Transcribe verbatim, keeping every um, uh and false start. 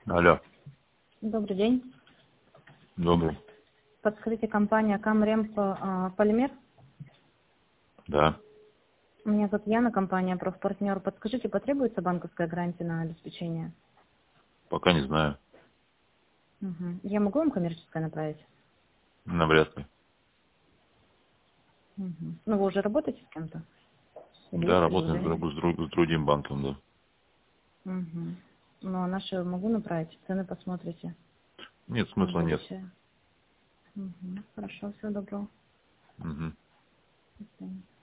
Алло. Добрый день. Добрый. Подскажите, компания Камремп а, Полимер? Да. Меня зовут Яна, компания Профпартнер. Подскажите, потребуется банковская гарантия на обеспечение? Пока не знаю. Угу. Я могу вам коммерческое направить? Навряд ли. Угу. Ну, вы уже работаете с кем-то? Или Да, есть работаем с, предложение? друг- с, друг- с другим банком, да. Угу. Ну, а наши могу направить? Цены посмотрите Нет, на смысла нет. будущее. Угу. Хорошо, всего доброго. Угу. До свидания.